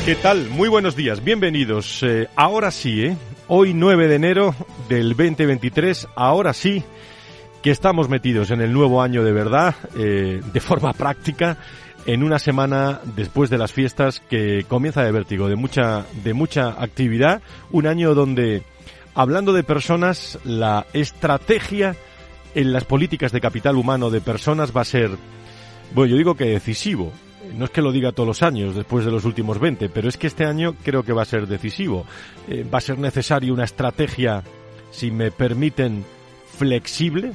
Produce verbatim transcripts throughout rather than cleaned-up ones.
¿Qué tal? Muy buenos días, bienvenidos. Eh, ahora sí, ¿eh? Hoy nueve de enero del veinte veintitrés, ahora sí que estamos metidos en el nuevo año de verdad, eh, de forma práctica, en una semana después de las fiestas que comienza de vértigo, de mucha, de mucha actividad, un año donde, hablando de personas, la estrategia en las políticas de capital humano de personas va a ser, bueno, yo digo que decisivo. No es que lo diga todos los años, después de los últimos veinte, pero es que este año creo que va a ser decisivo. Eh, va a ser necesaria una estrategia, si me permiten, flexible.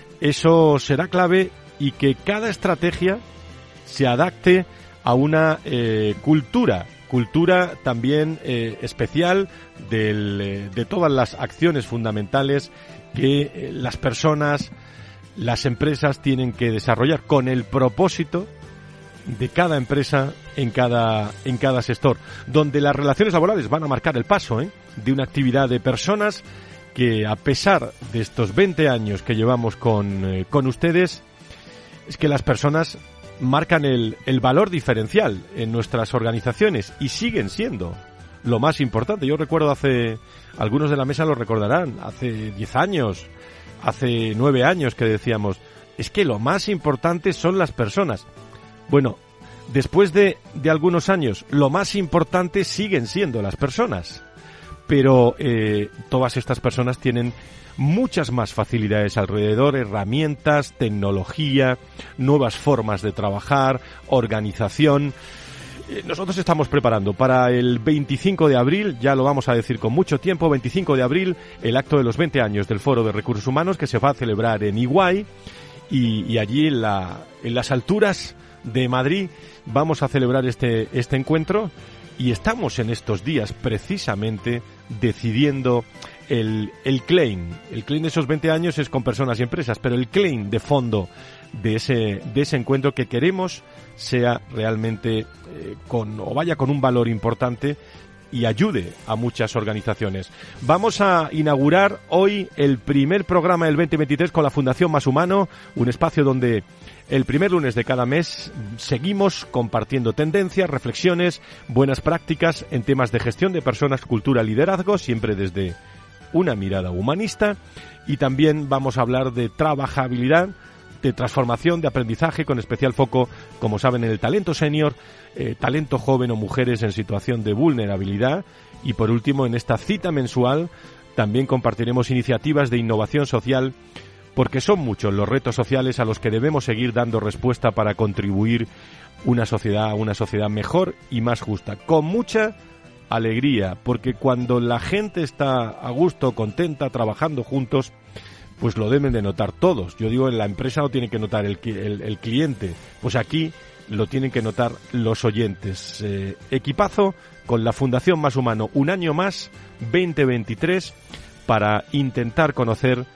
Eso será clave y que cada estrategia se adapte a una eh, cultura, cultura también eh, especial del, eh, de todas las acciones fundamentales que eh, las personas, las empresas tienen que desarrollar con el propósito de cada empresa en cada en cada sector, donde las relaciones laborales van a marcar el paso ¿eh? de una actividad de personas que, a pesar de estos veinte años que llevamos con, eh, con ustedes, es que las personas marcan el, el valor diferencial en nuestras organizaciones y siguen siendo lo más importante. Yo recuerdo hace, algunos de la mesa lo recordarán, hace diez años, hace nueve años que decíamos, es que lo más importante son las personas. Bueno, después de, de algunos años, lo más importante siguen siendo las personas, pero eh, todas estas personas tienen muchas más facilidades alrededor, herramientas, tecnología, nuevas formas de trabajar, organización. Eh, nosotros estamos preparando para el veinticinco de abril, ya lo vamos a decir con mucho tiempo, veinticinco de abril, el acto de los veinte años del Foro de Recursos Humanos, que se va a celebrar en Iguay, y, y allí en, la, en las alturas de Madrid vamos a celebrar este este encuentro, y estamos en estos días precisamente decidiendo el el claim. El claim de esos veinte años es con personas y empresas, pero el claim de fondo de ese de ese encuentro que queremos sea realmente eh, con o vaya con un valor importante y ayude a muchas organizaciones. Vamos a inaugurar hoy el primer programa del veinte veintitrés con la Fundación Más Humano, un espacio donde el primer lunes de cada mes seguimos compartiendo tendencias, reflexiones, buenas prácticas en temas de gestión de personas, cultura, liderazgo, siempre desde una mirada humanista, y también vamos a hablar de trabajabilidad, de transformación, de aprendizaje, con especial foco, como saben, en el talento senior, eh, talento joven o mujeres en situación de vulnerabilidad, y por último, en esta cita mensual también compartiremos iniciativas de innovación social, porque son muchos los retos sociales a los que debemos seguir dando respuesta para contribuir una sociedad a una sociedad mejor y más justa, con mucha alegría, porque cuando la gente está a gusto, contenta, trabajando juntos, pues lo deben de notar todos. Yo digo, en la empresa lo tiene que notar el, el, el cliente, pues aquí lo tienen que notar los oyentes. Eh, equipazo con la Fundación Más Humano, un año más, veinte veintitrés, para intentar conocer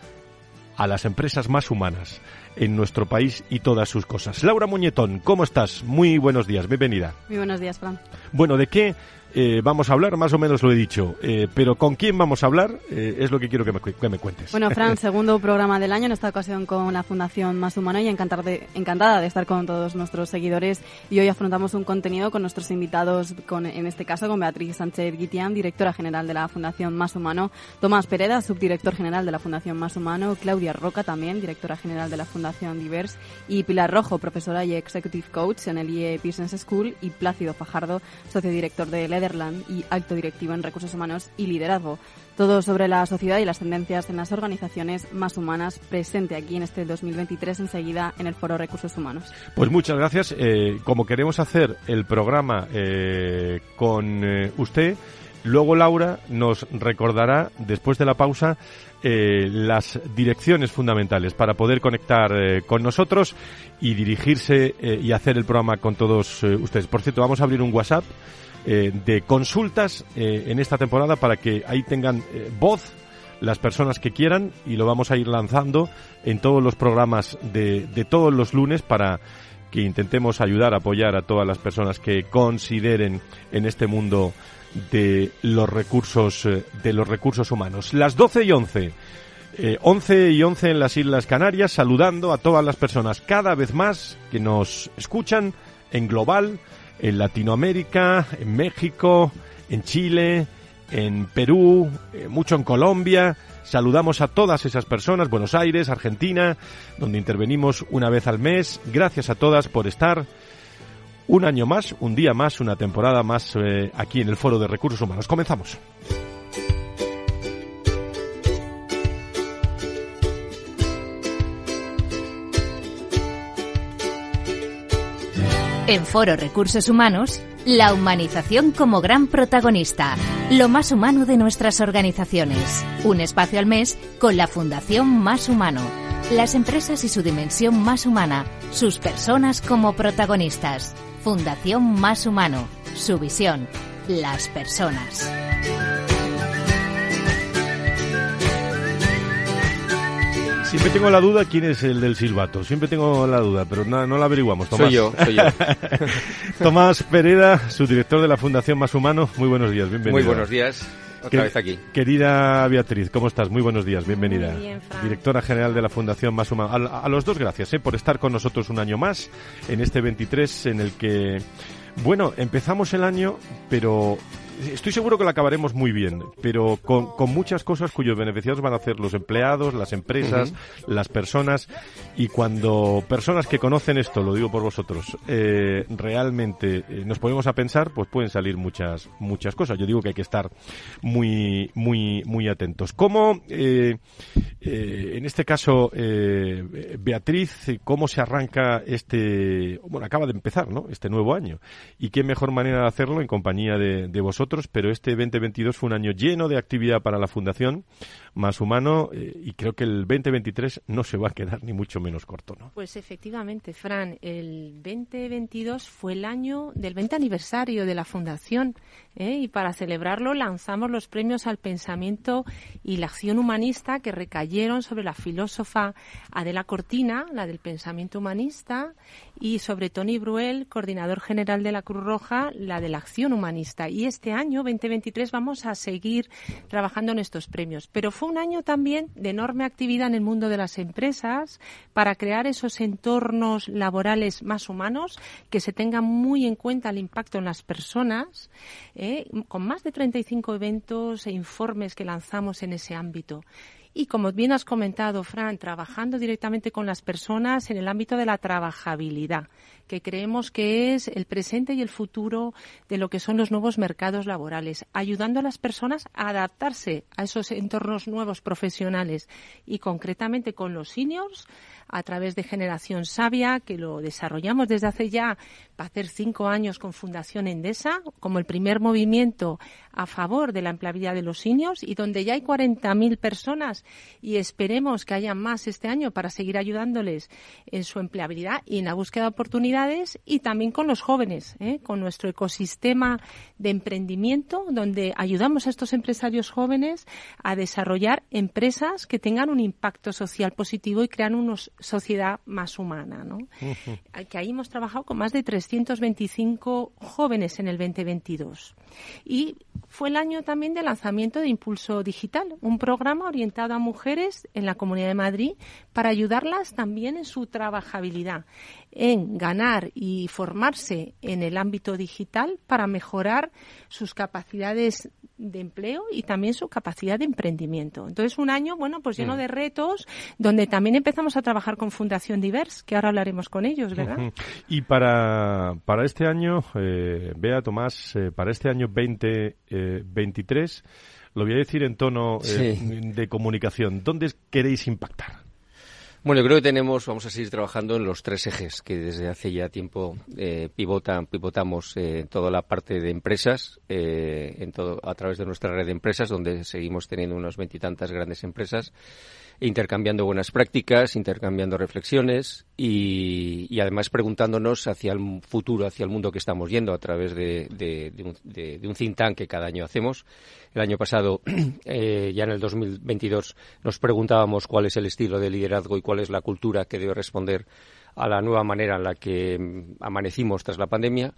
a las empresas más humanas en nuestro país y todas sus cosas. Laura Muñetón, ¿cómo estás? Muy buenos días, bienvenida. Muy buenos días, Fran. Bueno, ¿de qué eh, vamos a hablar? Más o menos lo he dicho, eh, pero ¿con quién vamos a hablar? Eh, es lo que quiero que me, que me cuentes. Bueno, Fran, segundo programa del año, en esta ocasión con la Fundación Más Humano, y encantar de, encantada de estar con todos nuestros seguidores, y hoy afrontamos un contenido con nuestros invitados, con, en este caso con Beatriz Sánchez Guitián, directora general de la Fundación Más Humano, Tomás Pereda, subdirector general de la Fundación Más Humano, Claudia Roca, también directora general de la Fundación Diverse, y Pilar Rojo, profesora y executive coach en el I E Business School, y Plácido Fajardo, socio director de Lederland y alto directivo en recursos humanos y liderazgo. Todo sobre la sociedad y las tendencias en las organizaciones más humanas, presente aquí en este dos mil veintitrés, enseguida en el Foro Recursos Humanos. Pues muchas gracias. Eh, como queremos hacer el programa eh, con eh, usted, luego Laura nos recordará, después de la pausa, eh, las direcciones fundamentales para poder conectar eh, con nosotros y dirigirse eh, y hacer el programa con todos eh, ustedes. Por cierto, vamos a abrir un WhatsApp eh, de consultas eh, en esta temporada para que ahí tengan eh, voz las personas que quieran, y lo vamos a ir lanzando en todos los programas de, de todos los lunes para que intentemos ayudar, apoyar a todas las personas que consideren en este mundo de los recursos de los recursos humanos. Las doce y once, eh, once y once en las Islas Canarias, saludando a todas las personas cada vez más que nos escuchan en global, en Latinoamérica, en México, en Chile, en Perú, eh, mucho en Colombia. Saludamos a todas esas personas, Buenos Aires, Argentina, donde intervenimos una vez al mes. Gracias a todas por estar un año más, un día más, una temporada más eh, aquí en el Foro de Recursos Humanos. Comenzamos. En Foro Recursos Humanos, la humanización como gran protagonista, lo más humano de nuestras organizaciones. Un espacio al mes con la Fundación Más Humano. Las empresas y su dimensión más humana, sus personas como protagonistas. Fundación Más Humano, su visión, las personas. Siempre tengo la duda quién es el del silbato. Siempre tengo la duda, pero no, no la averiguamos. Tomás. Soy yo, soy yo. Tomás Pereda, subdirector de la Fundación Más Humano. Muy buenos días, bienvenido. Muy buenos días. Otra que, vez aquí. Querida Beatriz, ¿cómo estás? Muy buenos días, bienvenida. Muy bien, Fran. Directora general de la Fundación Más Humano. A, a los dos gracias eh, por estar con nosotros un año más en este veintitrés en el que, bueno, empezamos el año, pero estoy seguro que lo acabaremos muy bien, pero con, con muchas cosas cuyos beneficiados van a ser los empleados, las empresas, uh-huh. las personas, y cuando personas que conocen esto, lo digo por vosotros, eh, realmente eh, nos ponemos a pensar, pues pueden salir muchas muchas cosas. Yo digo que hay que estar muy muy muy atentos. ¿Cómo, eh, eh, en este caso, eh, Beatriz, cómo se arranca este, bueno, acaba de empezar, ¿no?, este nuevo año? Y qué mejor manera de hacerlo en compañía de, de vosotros. Pero este veinte veintidós fue un año lleno de actividad para la Fundación Más Humano eh, y creo que el veinte veintitrés no se va a quedar ni mucho menos corto, ¿no? Pues efectivamente, Fran, el veinte veintidós fue el año del veinte aniversario de la Fundación, ¿eh? Y para celebrarlo lanzamos los premios al pensamiento y la acción humanista que recayeron sobre la filósofa Adela Cortina, la del pensamiento humanista, y sobre Tony Bruel, coordinador general de la Cruz Roja, la de la acción humanista. Y este año, veinte veintitrés, vamos a seguir trabajando en estos premios. Pero fue un año también de enorme actividad en el mundo de las empresas para crear esos entornos laborales más humanos, que se tenga muy en cuenta el impacto en las personas, ¿eh? Con más de treinta y cinco eventos e informes que lanzamos en ese ámbito. Y como bien has comentado, Fran, trabajando directamente con las personas en el ámbito de la trabajabilidad, que creemos que es el presente y el futuro de lo que son los nuevos mercados laborales, ayudando a las personas a adaptarse a esos entornos nuevos profesionales y concretamente con los seniors a través de Generación Sabia, que lo desarrollamos desde hace ya, va a hacer cinco años con Fundación Endesa, como el primer movimiento a favor de la empleabilidad de los seniors y donde ya hay cuarenta mil personas y esperemos que haya más este año para seguir ayudándoles en su empleabilidad y en la búsqueda de oportunidades, y también con los jóvenes, ¿eh? Con nuestro ecosistema de emprendimiento, donde ayudamos a estos empresarios jóvenes a desarrollar empresas que tengan un impacto social positivo y crean una sociedad más humana, ¿no? Uh-huh. Que ahí hemos trabajado con más de trescientos veinticinco jóvenes en el veinte veintidós. Y fue el año también de lanzamiento de Impulso Digital, un programa orientado a mujeres en la Comunidad de Madrid para ayudarlas también en su trabajabilidad, en ganar y formarse en el ámbito digital para mejorar sus capacidades de empleo y también su capacidad de emprendimiento. Entonces, un año, bueno, pues lleno de retos, donde también empezamos a trabajar con Fundación Divers, que ahora hablaremos con ellos, ¿verdad? Uh-huh. Y para, para este año, eh, Bea, Tomás, eh, para este año veinte veintitrés, lo voy a decir en tono eh, sí. de comunicación, ¿dónde queréis impactar? Bueno, yo creo que tenemos, vamos a seguir trabajando en los tres ejes que desde hace ya tiempo eh, pivotan, pivotamos eh, toda la parte de empresas, eh, en todo, a través de nuestra red de empresas, donde seguimos teniendo unas veintitantas grandes empresas, intercambiando buenas prácticas, intercambiando reflexiones y, y además preguntándonos hacia el futuro, hacia el mundo que estamos yendo a través de, de, de, un, de, de un think tank que cada año hacemos. El año pasado, eh, ya en el dos mil veintidós, nos preguntábamos cuál es el estilo de liderazgo y cuál es la cultura que debe responder a la nueva manera en la que amanecimos tras la pandemia.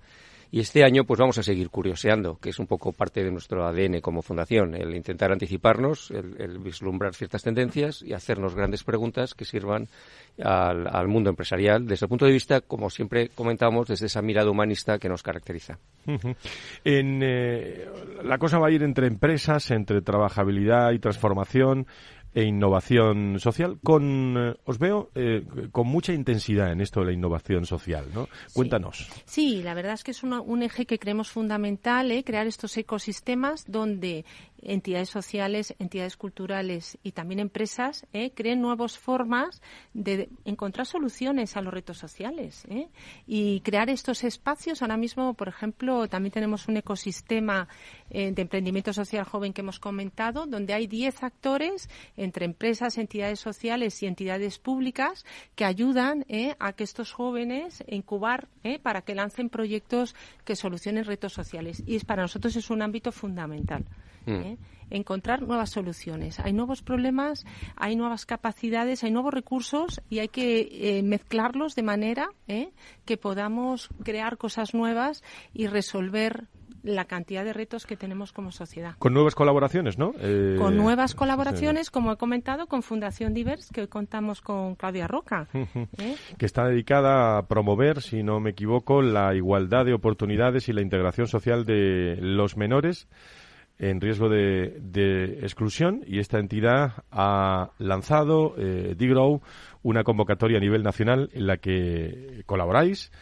Y este año pues vamos a seguir curioseando, que es un poco parte de nuestro A D N como fundación, el intentar anticiparnos, el, el vislumbrar ciertas tendencias y hacernos grandes preguntas que sirvan al, al mundo empresarial desde el punto de vista, como siempre comentamos, desde esa mirada humanista que nos caracteriza. Uh-huh. En, eh, la cosa va a ir entre empresas, entre trabajabilidad y transformación e innovación social. Con eh, os veo eh, con mucha intensidad en esto de la innovación social, ¿no? Cuéntanos. Sí, sí, la verdad es que es una, un eje que creemos fundamental, ¿eh? Crear estos ecosistemas donde entidades sociales, entidades culturales y también empresas ¿eh? creen nuevas formas de encontrar soluciones a los retos sociales ¿eh? y crear estos espacios. Ahora mismo, por ejemplo, también tenemos un ecosistema eh, de emprendimiento social joven que hemos comentado, donde hay diez actores entre empresas, entidades sociales y entidades públicas que ayudan ¿eh? a que estos jóvenes incubar ¿eh? para que lancen proyectos que solucionen retos sociales. Y es, para nosotros es un ámbito fundamental. ¿eh? Encontrar nuevas soluciones. Hay nuevos problemas, hay nuevas capacidades, hay nuevos recursos y hay que eh, mezclarlos de manera ¿eh? que podamos crear cosas nuevas y resolver la cantidad de retos que tenemos como sociedad. Con nuevas colaboraciones, ¿no? Eh, con nuevas colaboraciones, sí, como he comentado, con Fundación Divers, que hoy contamos con Claudia Roca. ¿eh? Que está dedicada a promover, si no me equivoco, la igualdad de oportunidades y la integración social de los menores en riesgo de, de exclusión, y esta entidad ha lanzado, eh, DeGrow, una convocatoria a nivel nacional en la que colaboráis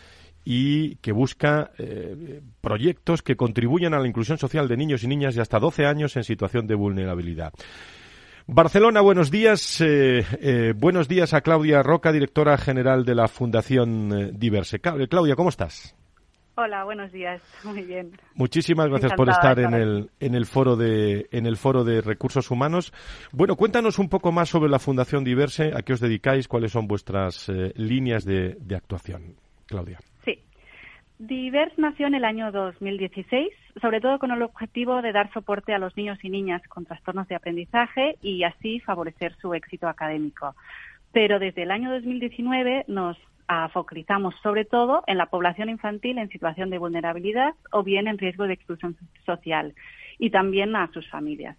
y que busca eh, proyectos que contribuyan a la inclusión social de niños y niñas de hasta doce años en situación de vulnerabilidad. Barcelona, buenos días. Eh, eh, buenos días a Claudia Roca, directora general de la Fundación Diverse. Claudia, ¿cómo estás? Hola, buenos días. Muy bien. Muchísimas gracias por estar en el en el foro de en el foro de recursos humanos. Bueno, cuéntanos un poco más sobre la Fundación Diverse, a qué os dedicáis, cuáles son vuestras eh, líneas de, de actuación, Claudia. Sí. Diverse nació en el año dos mil dieciséis, sobre todo con el objetivo de dar soporte a los niños y niñas con trastornos de aprendizaje y así favorecer su éxito académico. Pero desde el año dos mil diecinueve nos Uh, focalizamos sobre todo en la población infantil en situación de vulnerabilidad o bien en riesgo de exclusión social y también a sus familias.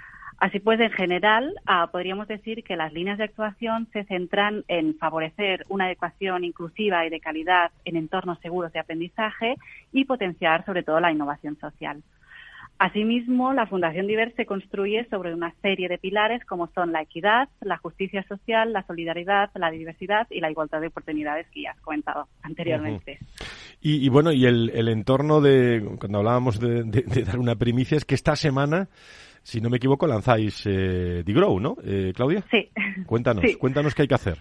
Así pues, en general, uh, podríamos decir que las líneas de actuación se centran en favorecer una adecuación inclusiva y de calidad en entornos seguros de aprendizaje y potenciar sobre todo la innovación social. Asimismo, la Fundación Diverse se construye sobre una serie de pilares como son la equidad, la justicia social, la solidaridad, la diversidad y la igualdad de oportunidades que ya has comentado anteriormente. Uh-huh. Y, y bueno, y el, el entorno de, cuando hablábamos de, de, de dar una primicia, es que esta semana, si no me equivoco, lanzáis eh, DeGrow, ¿no, eh, Claudia? Sí. Cuéntanos, sí. cuéntanos qué hay que hacer.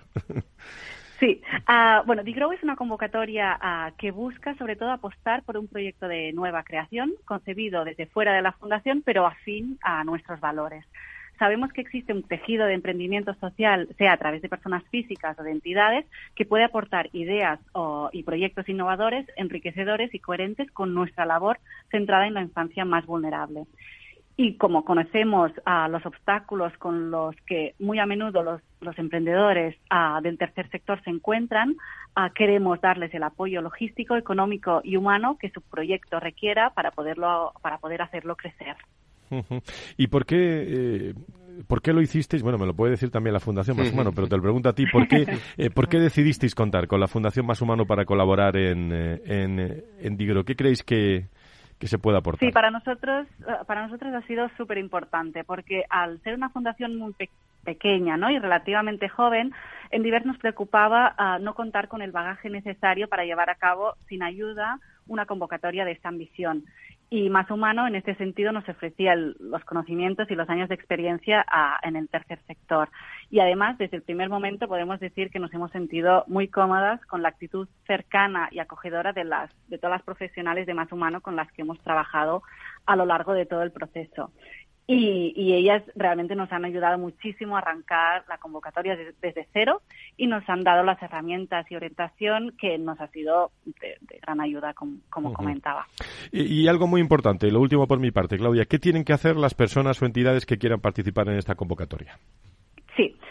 Sí, uh, bueno, DeGrow es una convocatoria uh, que busca sobre todo apostar por un proyecto de nueva creación, concebido desde fuera de la Fundación, pero afín a nuestros valores. Sabemos que existe un tejido de emprendimiento social, sea a través de personas físicas o de entidades, que puede aportar ideas o, y proyectos innovadores, enriquecedores y coherentes con nuestra labor centrada en la infancia más vulnerable. Y como conocemos uh, los obstáculos con los que muy a menudo los, los emprendedores uh, del tercer sector se encuentran, uh, queremos darles el apoyo logístico, económico y humano que su proyecto requiera para poderlo para poder hacerlo crecer. Uh-huh. ¿Y por qué, eh, por qué lo hicisteis? Bueno, me lo puede decir también la Fundación Más Humano, pero te lo pregunto a ti. ¿Por qué, eh, ¿por qué decidisteis contar con la Fundación Más Humano para colaborar en, eh, en, en DeGrow? ¿Qué creéis que... que se pueda aportar? Sí, para nosotros, para nosotros ha sido súper importante, porque al ser una fundación muy pe- pequeña, ¿no? y relativamente joven, en Diverse nos preocupaba uh, no contar con el bagaje necesario para llevar a cabo, sin ayuda, una convocatoria de esta ambición. Y Más Humano, en este sentido, nos ofrecía el, los conocimientos y los años de experiencia uh, en el tercer sector. Y además, desde el primer momento, podemos decir que nos hemos sentido muy cómodas con la actitud cercana y acogedora de, las, de todas las profesionales de Más Humano con las que hemos trabajado a lo largo de todo el proceso. Y, y ellas realmente nos han ayudado muchísimo a arrancar la convocatoria de, desde cero y nos han dado las herramientas y orientación que nos ha sido de, de gran ayuda, como, como uh-huh. comentaba. Y, y algo muy importante, lo último por mi parte, Claudia, ¿qué tienen que hacer las personas o entidades que quieran participar en esta convocatoria? Sí.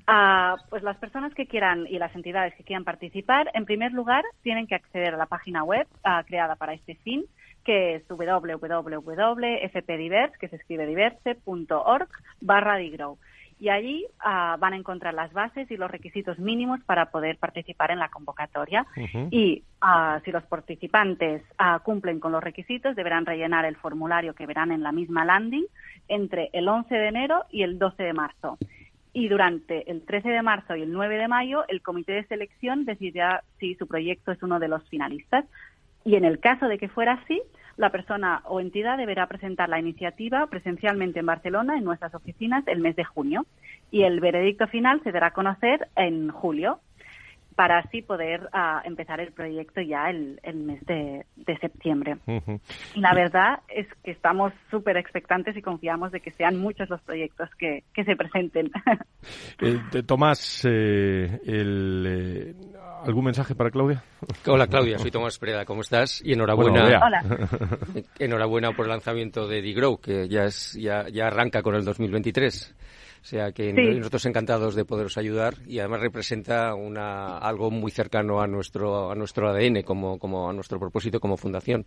Uh, pues las personas que quieran y las entidades que quieran participar, en primer lugar, tienen que acceder a la página web uh, creada para este fin, que es doble u doble u doble u punto f p divers, que se escribe diverse punto org, barra digrow. Y allí uh, van a encontrar las bases y los requisitos mínimos para poder participar en la convocatoria. Uh-huh. Y uh, si los participantes uh, cumplen con los requisitos, deberán rellenar el formulario que verán en la misma landing entre el once de enero y el doce de marzo. Y durante el trece de marzo y el nueve de mayo, el comité de selección decidirá si su proyecto es uno de los finalistas. Y en el caso de que fuera así, la persona o entidad deberá presentar la iniciativa presencialmente en Barcelona, en nuestras oficinas, el mes de junio. Y el veredicto final se dará a conocer en julio, para así poder uh, empezar el proyecto ya el, el mes de, de septiembre. Uh-huh. Y la verdad es que estamos súper expectantes y confiamos de que sean muchos los proyectos que, que se presenten. Eh, Tomás, eh, el, eh, ¿algún mensaje para Claudia? Hola Claudia, soy Tomás Preda, ¿cómo estás? Y enhorabuena. Bueno, Hola. Enhorabuena por el lanzamiento de digrow, que ya, es, ya, ya arranca con el dos mil veintitrés. O sea que sí. Nosotros encantados de poderos ayudar, y además representa una algo muy cercano a nuestro a nuestro A D N, como como a nuestro propósito como fundación,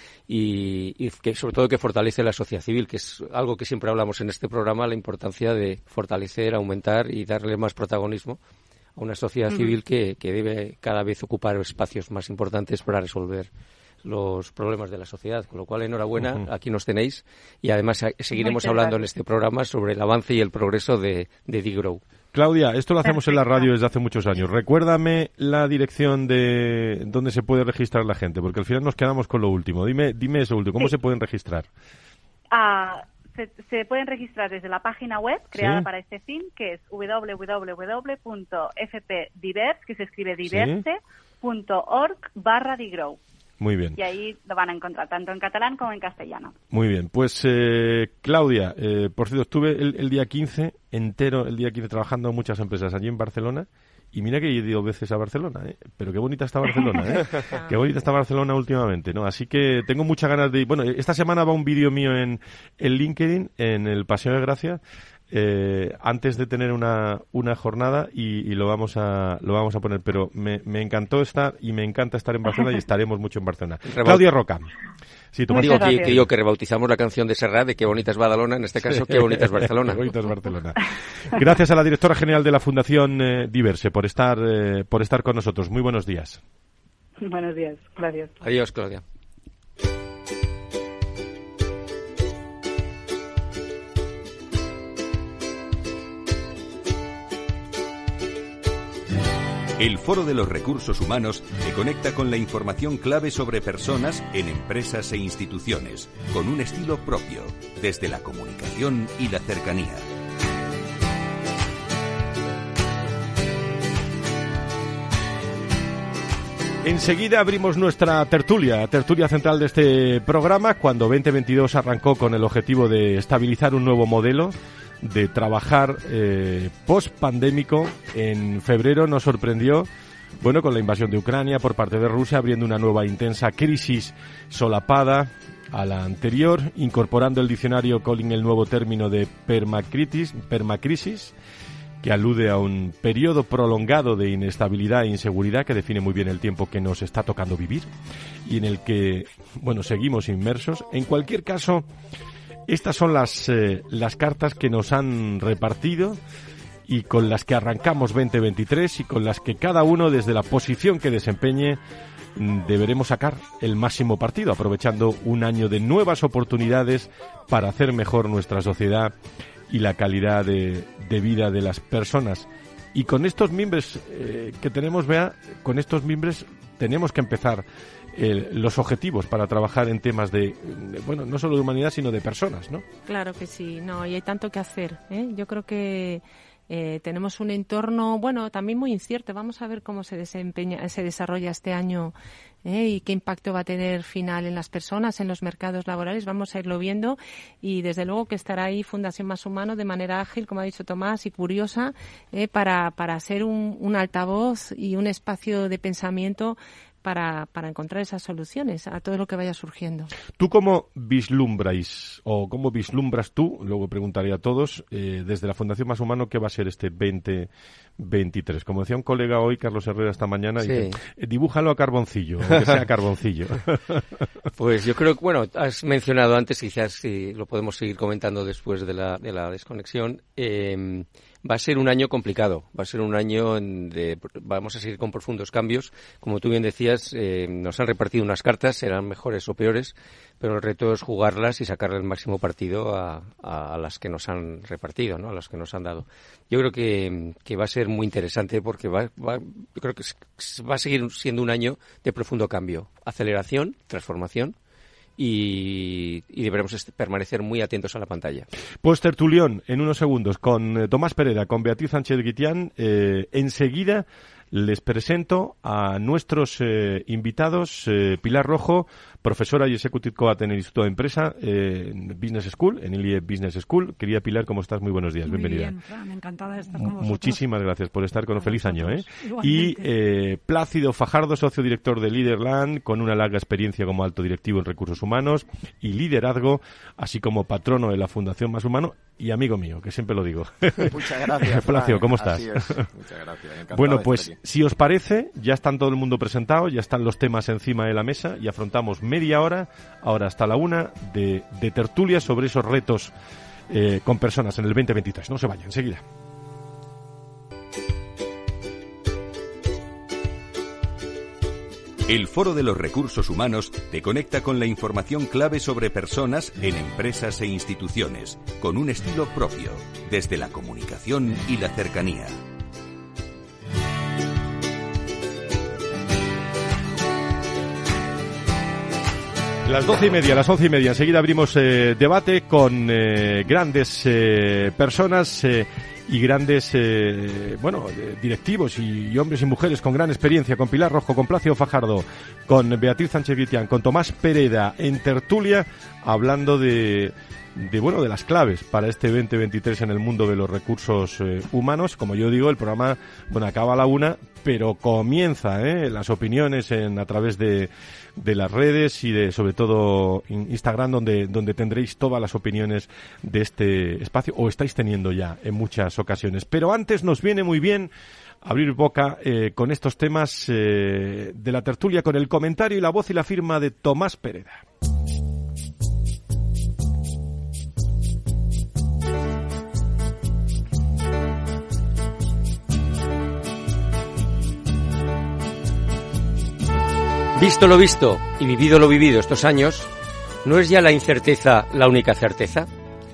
y, y que sobre todo que fortalece la sociedad civil, que es algo que siempre hablamos en este programa, la importancia de fortalecer, aumentar y darle más protagonismo a una sociedad uh-huh. civil que, que debe cada vez ocupar espacios más importantes para resolver los problemas de la sociedad, con lo cual enhorabuena, uh-huh. aquí nos tenéis, y además seguiremos Muchas hablando gracias. En este programa sobre el avance y el progreso de, de digrow. Claudia, esto lo hacemos Perfecto. En la radio desde hace muchos años. Recuérdame la dirección de donde se puede registrar la gente, porque al final nos quedamos con lo último. Dime, dime eso último, ¿cómo sí. se pueden registrar? Uh, se, se pueden registrar desde la página web creada ¿Sí? para este fin, que es doble u doble u doble u punto f p divers, que se escribe diverse punto org, barra digrow. Muy bien. Y ahí lo van a encontrar tanto en catalán como en castellano. Muy bien. Pues, eh, Claudia, eh, por cierto, estuve el, el día quince, entero el día quince, trabajando en muchas empresas allí en Barcelona. Y mira que he ido veces a Barcelona, ¿eh? Pero qué bonita está Barcelona, ¿eh? Qué bonita está Barcelona últimamente, ¿no? Así que tengo muchas ganas de ir. Bueno, esta semana va un vídeo mío en, en LinkedIn, en el Paseo de Gracia, eh, antes de tener una, una jornada, y, y lo vamos a lo vamos a poner. Pero me, me encantó estar, y me encanta estar en Barcelona, y estaremos mucho en Barcelona. Rebaut- Claudia Roca. Sí, Tomás. Digo que, que digo que rebautizamos la canción de Serrat de Qué bonita es Badalona, en este caso, Qué bonita es Barcelona. Qué bonita es Barcelona. Gracias a la directora general de la Fundación eh, Diverse por estar eh, por estar con nosotros. Muy buenos días. Buenos días, gracias. Adiós, Claudia. El Foro de los Recursos Humanos te conecta con la información clave sobre personas en empresas e instituciones, con un estilo propio, desde la comunicación y la cercanía. Enseguida abrimos nuestra tertulia, tertulia central de este programa, cuando veinte veintidós arrancó con el objetivo de estabilizar un nuevo modelo de trabajar eh, post-pandémico. En febrero nos sorprendió, bueno, con la invasión de Ucrania por parte de Rusia, abriendo una nueva intensa crisis solapada a la anterior, incorporando el diccionario Collins el nuevo término de permacrisis, permacrisis, que alude a un periodo prolongado de inestabilidad e inseguridad que define muy bien el tiempo que nos está tocando vivir y en el que, bueno, seguimos inmersos. En cualquier caso, estas son las, eh, las cartas que nos han repartido y con las que arrancamos veinte veintitrés, y con las que cada uno, desde la posición que desempeñe, deberemos sacar el máximo partido, aprovechando un año de nuevas oportunidades para hacer mejor nuestra sociedad y la calidad de, de vida de las personas. Y con estos mimbres eh, que tenemos, Bea, con estos mimbres tenemos que empezar eh, los objetivos para trabajar en temas de, de, bueno, no solo de humanidad, sino de personas, ¿no? Claro que sí, no, y hay tanto que hacer, ¿eh? Yo creo que Eh, tenemos un entorno, bueno, también muy incierto. Vamos a ver cómo se desempeña, se desarrolla este año ¿eh? y qué impacto va a tener final en las personas, en los mercados laborales. Vamos a irlo viendo, y desde luego que estará ahí Fundación Más Humano de manera ágil, como ha dicho Tomás, y curiosa, ¿eh? para, para ser un, un altavoz y un espacio de pensamiento para, para encontrar esas soluciones a todo lo que vaya surgiendo. ¿Tú cómo vislumbráis, o cómo vislumbras tú, luego preguntaré a todos, eh, desde la Fundación Más Humano, qué va a ser este veinte veintitrés? Como decía un colega hoy, Carlos Herrera, esta mañana, sí. dice, eh, dibújalo a carboncillo, aunque sea carboncillo. Pues yo creo que, bueno, has mencionado antes, quizás si lo podemos seguir comentando después de la, de la desconexión, eh, va a ser un año complicado, va a ser un año en de, vamos a seguir con profundos cambios. Como tú bien decías, eh, nos han repartido unas cartas, serán mejores o peores, pero el reto es jugarlas y sacarle el máximo partido a, a, a las que nos han repartido, ¿no? A las que nos han dado. Yo creo que, que va a ser muy interesante porque va, va, yo creo que va a seguir siendo un año de profundo cambio, aceleración, transformación. Y, y deberemos est- permanecer muy atentos a la pantalla. Pues tertulión, en unos segundos, con eh, Tomás Pereda, con Beatriz Sánchez Guitián. Eh, enseguida les presento a nuestros eh, invitados. eh, Pilar Rojo, profesora y executive coach en el Instituto de Empresa, eh, en Business School, en I L I E Business School. Querida Pilar, ¿cómo estás? Muy buenos días, Muy bienvenida. Bien, Fran, encantada de estar con vosotros. Muchísimas gracias por estar con un feliz año. ¿eh? Igualmente. Y eh, Plácido Fajardo, socio director de Leaderland, con una larga experiencia como alto directivo en recursos humanos y liderazgo, así como patrono de la Fundación Más Humano y amigo mío, que siempre lo digo. Muchas gracias, Plácido, ¿cómo estás? Así es. Muchas gracias. Encantado Bueno, de pues estar aquí. si os parece, ya están todo el mundo presentado, ya están los temas encima de la mesa y afrontamos media hora, ahora hasta la una, de, de tertulia sobre esos retos eh, con personas en el veinte veintitrés. No se vayan, enseguida. El Foro de los Recursos Humanos te conecta con la información clave sobre personas en empresas e instituciones, con un estilo propio, desde la comunicación y la cercanía. Las doce y media, las once y media, enseguida abrimos eh, debate con eh, grandes eh, personas eh, y grandes, eh, bueno, eh, directivos y, y hombres y mujeres con gran experiencia, con Pilar Rojo, con Plácido Fajardo, con Beatriz Sánchez Guitián, con Tomás Pereda, en tertulia, hablando de, de, bueno, de las claves para este veinte veintitrés en el mundo de los recursos eh, humanos. Como yo digo, el programa, bueno, acaba a la una, pero comienza, ¿eh? Las opiniones en, a través de, de las redes y de, sobre todo, Instagram, donde, donde tendréis todas las opiniones de este espacio, o estáis teniendo ya en muchas ocasiones. Pero antes nos viene muy bien abrir boca eh, con estos temas eh, de la tertulia, con el comentario y la voz y la firma de Tomás Pereda. Visto lo visto y vivido lo vivido estos años, ¿no es ya la incerteza la única certeza?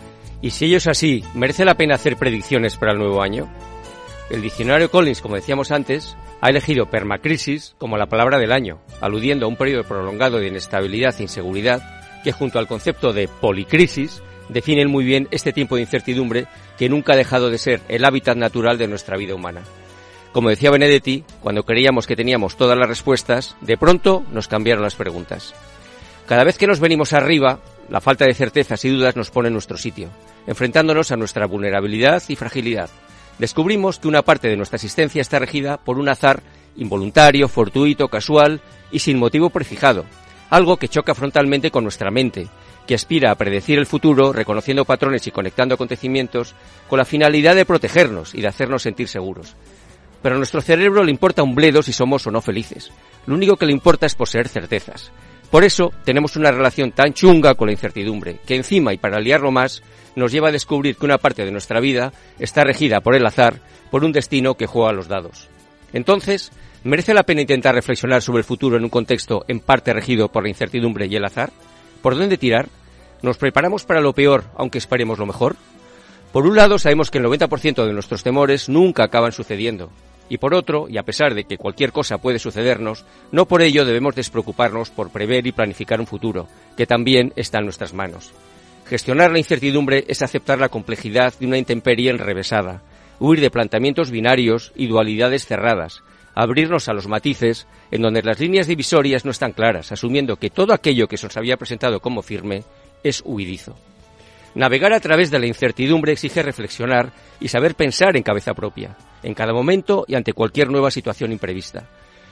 Y si ello es así, ¿merece la pena hacer predicciones para el nuevo año? El diccionario Collins, como decíamos antes, ha elegido permacrisis como la palabra del año, aludiendo a un periodo prolongado de inestabilidad e inseguridad que, junto al concepto de policrisis, definen muy bien este tiempo de incertidumbre que nunca ha dejado de ser el hábitat natural de nuestra vida humana. Como decía Benedetti, cuando creíamos que teníamos todas las respuestas, de pronto nos cambiaron las preguntas. Cada vez que nos venimos arriba, la falta de certezas y dudas nos pone en nuestro sitio, enfrentándonos a nuestra vulnerabilidad y fragilidad. Descubrimos que una parte de nuestra existencia está regida por un azar involuntario, fortuito, casual y sin motivo prefijado, algo que choca frontalmente con nuestra mente, que aspira a predecir el futuro, reconociendo patrones y conectando acontecimientos, con la finalidad de protegernos y de hacernos sentir seguros. Pero a nuestro cerebro le importa un bledo si somos o no felices. Lo único que le importa es poseer certezas. Por eso tenemos una relación tan chunga con la incertidumbre, que encima, y para liarlo más, nos lleva a descubrir que una parte de nuestra vida está regida por el azar, por un destino que juega a los dados. Entonces, ¿merece la pena intentar reflexionar sobre el futuro en un contexto en parte regido por la incertidumbre y el azar? ¿Por dónde tirar? ¿Nos preparamos para lo peor, aunque esperemos lo mejor? Por un lado, sabemos que el noventa por ciento de nuestros temores nunca acaban sucediendo. Y por otro, y a pesar de que cualquier cosa puede sucedernos, no por ello debemos despreocuparnos por prever y planificar un futuro, que también está en nuestras manos. Gestionar la incertidumbre es aceptar la complejidad de una intemperie enrevesada, huir de planteamientos binarios y dualidades cerradas, abrirnos a los matices en donde las líneas divisorias no están claras, asumiendo que todo aquello que se nos había presentado como firme es huidizo. Navegar a través de la incertidumbre exige reflexionar y saber pensar en cabeza propia, en cada momento y ante cualquier nueva situación imprevista.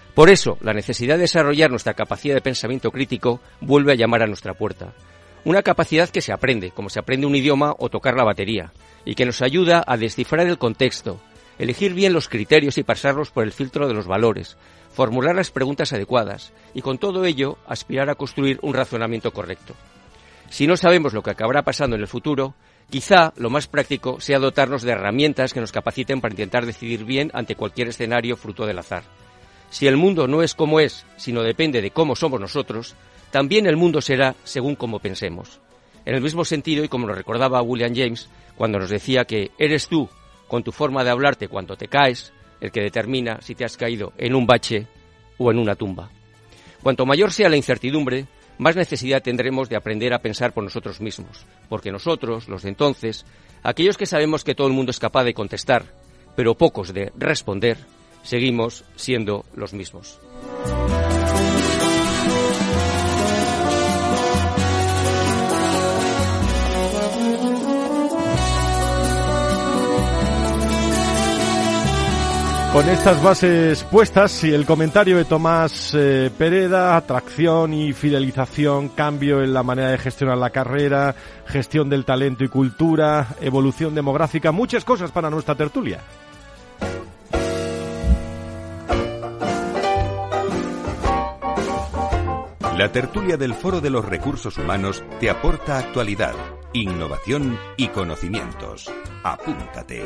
Por eso, la necesidad de desarrollar nuestra capacidad de pensamiento crítico vuelve a llamar a nuestra puerta. Una capacidad que se aprende, como se aprende un idioma o tocar la batería, y que nos ayuda a descifrar el contexto, elegir bien los criterios y pasarlos por el filtro de los valores, formular las preguntas adecuadas y con todo ello aspirar a construir un razonamiento correcto. Si no sabemos lo que acabará pasando en el futuro, quizá lo más práctico sea dotarnos de herramientas que nos capaciten para intentar decidir bien ante cualquier escenario fruto del azar. Si el mundo no es como es, sino depende de cómo somos nosotros, también el mundo será según cómo pensemos. En el mismo sentido, y como nos recordaba William James, cuando nos decía que eres tú, con tu forma de hablarte cuando te caes, el que determina si te has caído en un bache o en una tumba. Cuanto mayor sea la incertidumbre, más necesidad tendremos de aprender a pensar por nosotros mismos, porque nosotros, los de entonces, aquellos que sabemos que todo el mundo es capaz de contestar, pero pocos de responder, seguimos siendo los mismos. Con estas bases puestas y el comentario de Tomás eh, Pereda, atracción y fidelización, cambio en la manera de gestionar la carrera, gestión del talento y cultura, evolución demográfica, muchas cosas para nuestra tertulia. La tertulia del Foro de los Recursos Humanos te aporta actualidad, innovación y conocimientos. Apúntate.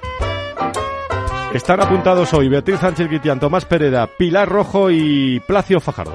Están apuntados hoy Beatriz Sánchez Guitián, Tomás Pereda, Pilar Rojo y Plácido Fajardo.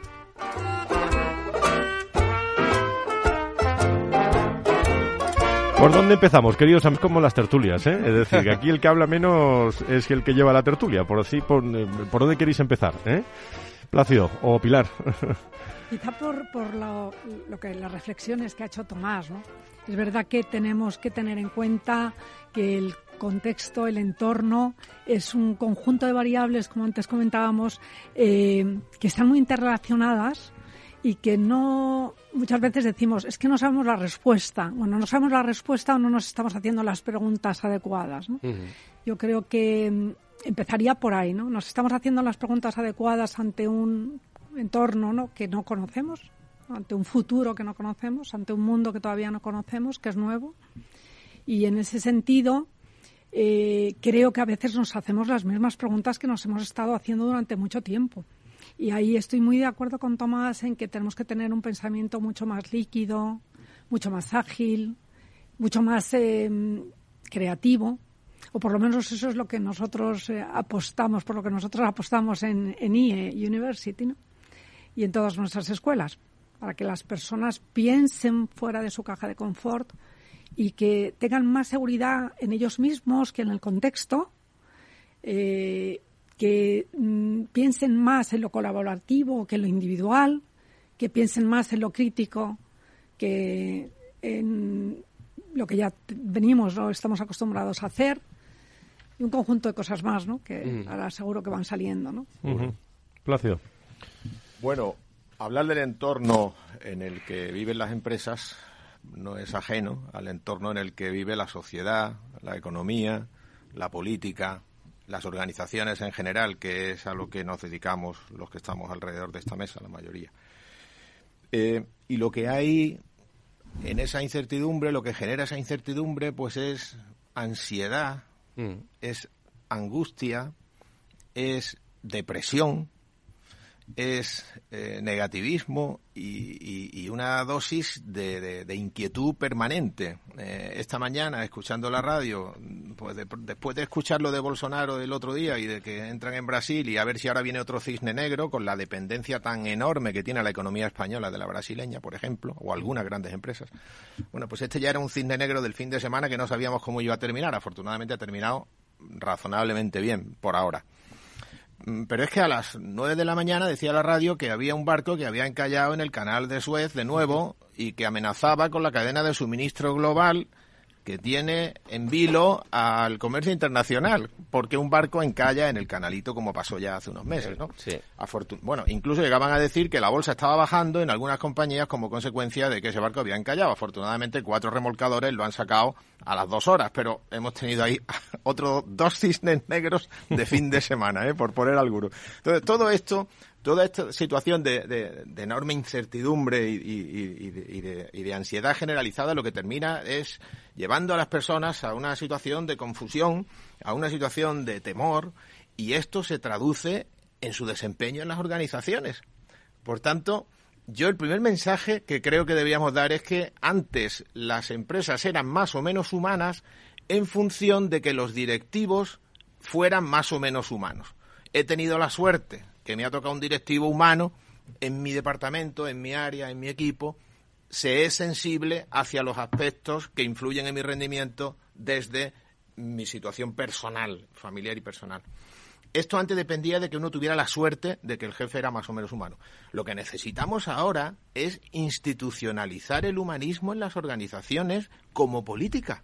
¿Por dónde empezamos, queridos amigos? Como las tertulias, ¿eh? Es decir, que aquí el que habla menos es el que lleva la tertulia. Por así, por, ¿por dónde queréis empezar, eh? Plácido o Pilar. Quizá por, por lo, lo que las reflexiones que ha hecho Tomás, ¿no? Es verdad que tenemos que tener en cuenta que el contexto, el entorno, es un conjunto de variables, como antes comentábamos, eh, que están muy interrelacionadas y que no, muchas veces decimos, es que no sabemos la respuesta. Bueno, no sabemos la respuesta o no nos estamos haciendo las preguntas adecuadas, ¿no? Uh-huh. Yo creo que empezaría por ahí, ¿no? Nos estamos haciendo las preguntas adecuadas ante un entorno, ¿no?, que no conocemos, ante un futuro que no conocemos, ante un mundo que todavía no conocemos, que es nuevo. Y en ese sentido, eh, creo que a veces nos hacemos las mismas preguntas que nos hemos estado haciendo durante mucho tiempo. Y ahí estoy muy de acuerdo con Tomás en que tenemos que tener un pensamiento mucho más líquido, mucho más ágil, mucho más eh, creativo. O por lo menos eso es lo que nosotros eh, apostamos, por lo que nosotros apostamos en, en I E University, ¿no?, y en todas nuestras escuelas, para que las personas piensen fuera de su caja de confort y que tengan más seguridad en ellos mismos que en el contexto, eh, que mm, piensen más en lo colaborativo que en lo individual, que piensen más en lo crítico que en lo que ya t- venimos, ¿no?, estamos acostumbrados a hacer, y un conjunto de cosas más, ¿no?, que uh-huh. ahora seguro que van saliendo, ¿no? Uh-huh. Plácido. Bueno, hablar del entorno en el que viven las empresas no es ajeno al entorno en el que vive la sociedad, la economía, la política, las organizaciones en general, que es a lo que nos dedicamos los que estamos alrededor de esta mesa, la mayoría. Eh, y lo que hay en esa incertidumbre, lo que genera esa incertidumbre, pues es ansiedad, mm. es angustia, es depresión, es eh, negativismo y, y, y una dosis de, de, de inquietud permanente. Eh, esta mañana, escuchando la radio, pues de, después de escuchar lo de Bolsonaro del otro día y de que entran en Brasil y a ver si ahora viene otro cisne negro, con la dependencia tan enorme que tiene la economía española de la brasileña, por ejemplo, o algunas grandes empresas. Bueno, pues este ya era un cisne negro del fin de semana que no sabíamos cómo iba a terminar. Afortunadamente ha terminado razonablemente bien, por ahora. Pero es que a las nueve de la mañana decía la radio que había un barco que había encallado en el canal de Suez de nuevo y que amenazaba con la cadena de suministro global que tiene en vilo al comercio internacional, porque un barco encalla en el canalito como pasó ya hace unos meses, ¿no? Sí. Afortun- bueno, incluso llegaban a decir que la bolsa estaba bajando en algunas compañías como consecuencia de que ese barco había encallado. Afortunadamente, cuatro remolcadores lo han sacado a las dos horas, pero hemos tenido ahí otros dos cisnes negros de fin de semana, ¿eh? Por poner alguno. Entonces, todo esto... Toda esta situación de, de, de enorme incertidumbre y, y, y, de, y, de, y de ansiedad generalizada lo que termina es llevando a las personas a una situación de confusión, a una situación de temor, y esto se traduce en su desempeño en las organizaciones. Por tanto, yo el primer mensaje que creo que debíamos dar es que antes las empresas eran más o menos humanas en función de que los directivos fueran más o menos humanos. He tenido la suerte que me ha tocado un directivo humano en mi departamento, en mi área, en mi equipo, se es sensible hacia los aspectos que influyen en mi rendimiento desde mi situación personal, familiar y personal. Esto antes dependía de que uno tuviera la suerte de que el jefe era más o menos humano. Lo que necesitamos ahora es institucionalizar el humanismo en las organizaciones como política.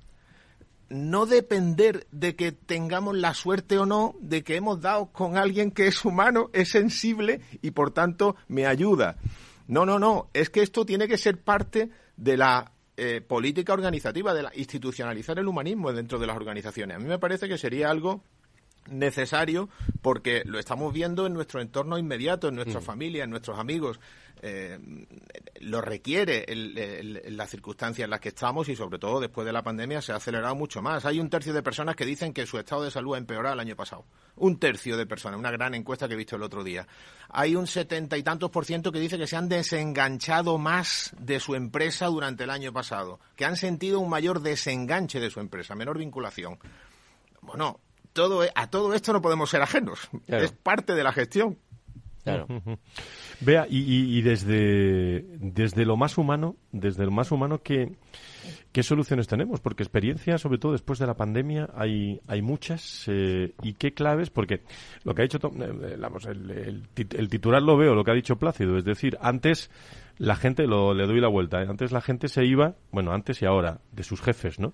No depender de que tengamos la suerte o no de que hemos dado con alguien que es humano, es sensible y por tanto me ayuda. No, no, no. Es que esto tiene que ser parte de la eh, política organizativa, de la, institucionalizar el humanismo dentro de las organizaciones. A mí me parece que sería algo necesario porque lo estamos viendo en nuestro entorno inmediato, en nuestra mm. familia, en nuestros amigos. Eh, lo requiere el, el, las circunstancias en las que estamos y sobre todo después de la pandemia se ha acelerado mucho más. Hay un tercio de personas que dicen que su estado de salud ha empeorado el año pasado. Un tercio de personas, una gran encuesta que he visto el otro día. Hay un setenta y tantos por ciento que dice que se han desenganchado más de su empresa durante el año pasado, que han sentido un mayor desenganche de su empresa, menor vinculación. Bueno, todo a todo esto no podemos ser ajenos. Claro. Es parte de la gestión. Claro. Vea, y, y, y desde, desde lo más humano, desde lo más humano, ¿qué, qué soluciones tenemos? Porque experiencias, sobre todo después de la pandemia, hay, hay muchas. Eh, ¿Y qué claves? Porque lo que ha dicho, eh, vamos, el, el, el titular lo veo, lo que ha dicho Plácido, es decir, antes la gente, lo, le doy la vuelta, ¿eh? Antes la gente se iba, bueno, antes y ahora, de sus jefes, ¿no?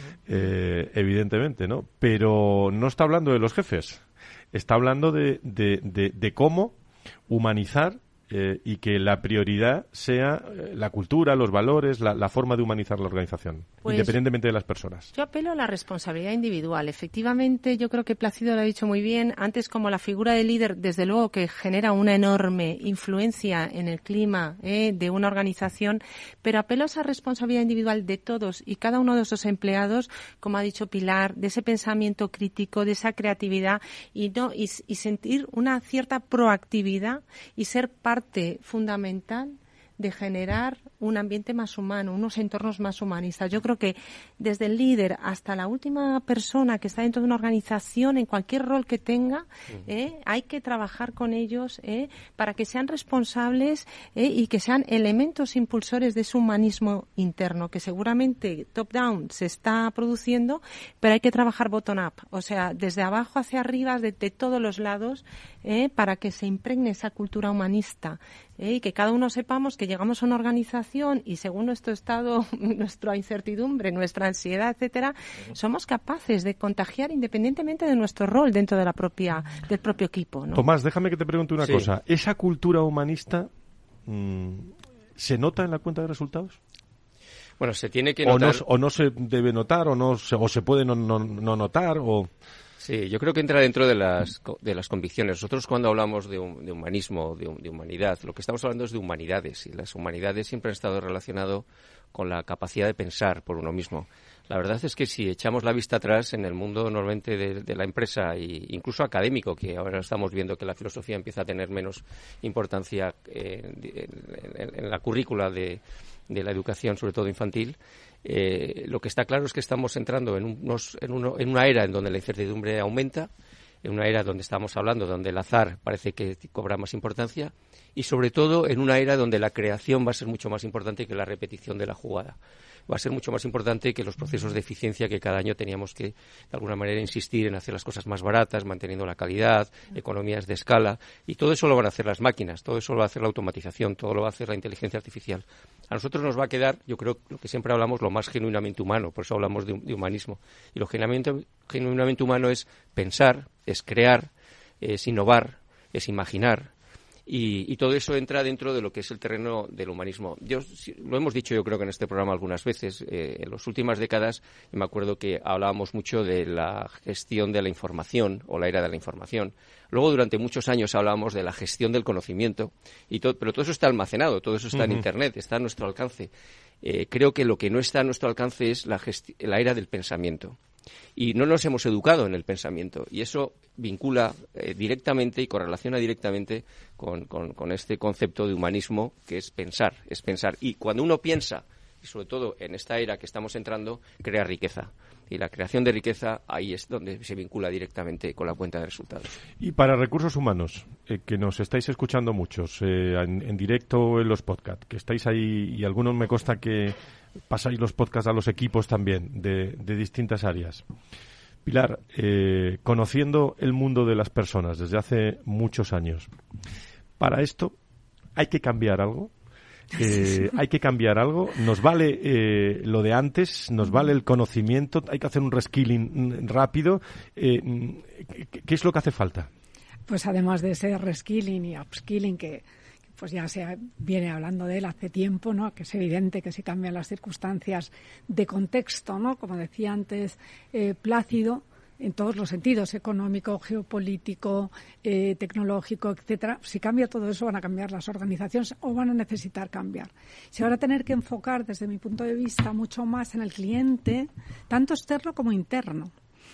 Eh, evidentemente, ¿no? Pero no está hablando de los jefes, está hablando de, de, de, de cómo humanizar eh, y que la prioridad sea eh, la cultura, los valores, la, la forma de humanizar la organización, pues, independientemente de las personas. Yo apelo a la responsabilidad individual. Efectivamente, yo creo que Plácido lo ha dicho muy bien. Antes, como la figura de líder, desde luego que genera una enorme influencia en el clima eh, de una organización, pero apelo a esa responsabilidad individual de todos y cada uno de esos empleados, como ha dicho Pilar, de ese pensamiento crítico, de esa creatividad y, no, y, y sentir una cierta proactividad y ser parte fundamental de generar un ambiente más humano, unos entornos más humanistas. Yo creo que desde el líder hasta la última persona que está dentro de una organización, en cualquier rol que tenga, eh, hay que trabajar con ellos eh, para que sean responsables eh, y que sean elementos impulsores de ese humanismo interno, que seguramente top-down se está produciendo, pero hay que trabajar bottom-up, o sea, desde abajo hacia arriba, de, de todos los lados, eh, para que se impregne esa cultura humanista eh, y que cada uno sepamos que llegamos a una organización y según nuestro estado, nuestra incertidumbre, nuestra ansiedad, etcétera, somos capaces de contagiar independientemente de nuestro rol dentro de la propia del propio equipo, ¿no? Tomás, déjame que te pregunte una sí. cosa. ¿Esa cultura humanista mmm, se nota en la cuenta de resultados? Bueno, se tiene que notar. O no, o no se debe notar, o no se, o se puede no, no, no notar, o... Sí, yo creo que entra dentro de las de las convicciones. Nosotros cuando hablamos de, un, de humanismo, de, de humanidad, lo que estamos hablando es de humanidades y las humanidades siempre han estado relacionadas con la capacidad de pensar por uno mismo. La verdad es que si echamos la vista atrás en el mundo normalmente de, de la empresa e incluso académico, que ahora estamos viendo que la filosofía empieza a tener menos importancia eh, en, en, en la currícula de, de la educación, sobre todo infantil, eh, lo que está claro es que estamos entrando en, unos, en, uno, en una era en donde la incertidumbre aumenta, en una era donde estamos hablando, donde el azar parece que cobra más importancia y sobre todo en una era donde la creación va a ser mucho más importante que la repetición de la jugada. Va a ser mucho más importante que los procesos de eficiencia que cada año teníamos que, de alguna manera, insistir en hacer las cosas más baratas, manteniendo la calidad, economías de escala, y todo eso lo van a hacer las máquinas, todo eso lo va a hacer la automatización, todo lo va a hacer la inteligencia artificial. A nosotros nos va a quedar, yo creo, lo que siempre hablamos, lo más genuinamente humano, por eso hablamos de, de humanismo. Y lo genuinamente, genuinamente humano es pensar, es crear, es innovar, es imaginar. Y, y todo eso entra dentro de lo que es el terreno del humanismo. Yo, lo hemos dicho yo creo que en este programa algunas veces. Eh, en las últimas décadas, me acuerdo que hablábamos mucho de la gestión de la información o la era de la información. Luego, durante muchos años hablábamos de la gestión del conocimiento. Y todo, pero todo eso está almacenado, todo eso está uh-huh. en Internet, está a nuestro alcance. Eh, creo que lo que no está a nuestro alcance es la, gesti- la era del pensamiento. Y no nos hemos educado en el pensamiento, y eso vincula eh, directamente y correlaciona directamente con, con, con este concepto de humanismo, que es pensar, es pensar. Y cuando uno piensa, y sobre todo en esta era que estamos entrando, crea riqueza. Y la creación de riqueza, ahí es donde se vincula directamente con la cuenta de resultados. Y para recursos humanos, eh, que nos estáis escuchando muchos, eh, en, en directo en los podcasts, que estáis ahí, y algunos me consta que pasáis los podcasts a los equipos también, de, de distintas áreas. Pilar, eh, conociendo el mundo de las personas desde hace muchos años, ¿para esto hay que cambiar algo? Eh, hay que cambiar algo, nos vale eh, lo de antes, nos vale el conocimiento, hay que hacer un reskilling rápido. Eh, ¿qué es lo que hace falta? Pues además de ese reskilling y upskilling que pues ya se viene hablando de él hace tiempo, ¿no? Que es evidente que se cambian las circunstancias de contexto, ¿no? Como decía antes eh, Plácido, en todos los sentidos, económico, geopolítico, eh, tecnológico, etcétera. Si cambia todo eso, van a cambiar las organizaciones o van a necesitar cambiar. Se van a tener que enfocar, desde mi punto de vista, mucho más en el cliente, tanto externo como interno.